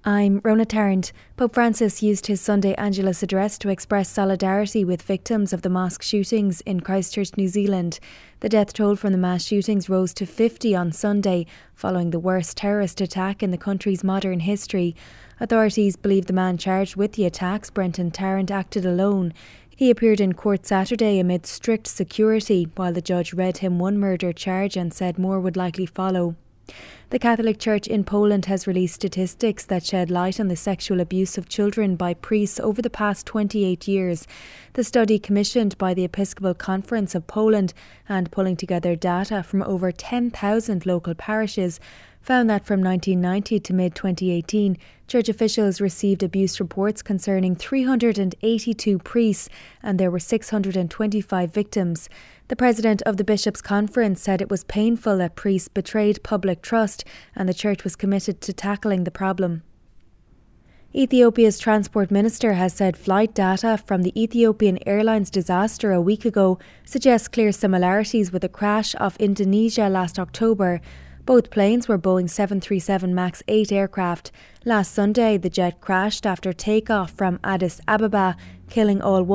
I'm Rona Tarrant. Pope Francis used his Sunday Angelus address to express solidarity with victims of the mosque shootings in Christchurch, New Zealand. The death toll from the mass shootings rose to 50 on Sunday, following the worst terrorist attack in the country's modern history. Authorities believe the man charged with the attacks, Brenton Tarrant, acted alone. He appeared in court Saturday amid strict security, while the judge read him one murder charge and said more would likely follow. The Catholic Church in Poland has released statistics that shed light on the sexual abuse of children by priests over the past 28 years. The study, commissioned by the Episcopal Conference of Poland and pulling together data from over 10,000 local parishes, found that from 1990 to mid-2018, church officials received abuse reports concerning 382 priests, and there were 625 victims. The president of the Bishops' Conference said it was painful that priests betrayed public trust, and the church was committed to tackling the problem. Ethiopia's transport minister has said flight data from the Ethiopian Airlines disaster a week ago suggests clear similarities with the crash off Indonesia last October. Both planes were Boeing 737 MAX 8 aircraft. Last Sunday, the jet crashed after takeoff from Addis Ababa, killing all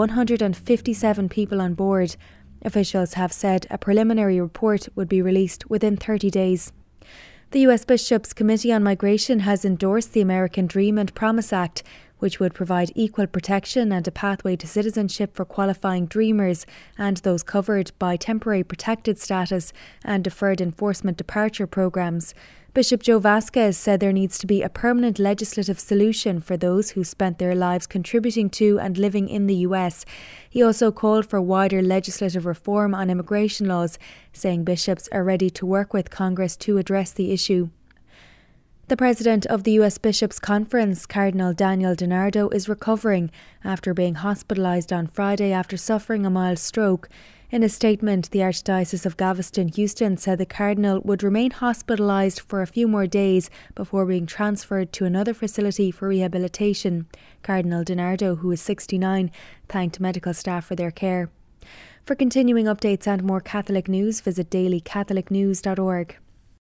157 people on board. Officials have said a preliminary report would be released within 30 days. The US Bishops' Committee on Migration has endorsed the American Dream and Promise Act, which would provide equal protection and a pathway to citizenship for qualifying Dreamers and those covered by temporary protected status and deferred enforcement departure programmes. Bishop Joe Vasquez said there needs to be a permanent legislative solution for those who spent their lives contributing to and living in the US. He also called for wider legislative reform on immigration laws, saying bishops are ready to work with Congress to address the issue. The president of the US Bishops' Conference, Cardinal Daniel DiNardo, is recovering after being hospitalised on Friday after suffering a mild stroke. In a statement, the Archdiocese of Galveston-Houston said the Cardinal would remain hospitalised for a few more days before being transferred to another facility for rehabilitation. Cardinal DiNardo, who is 69, thanked medical staff for their care. For continuing updates and more Catholic news, visit dailycatholicnews.org.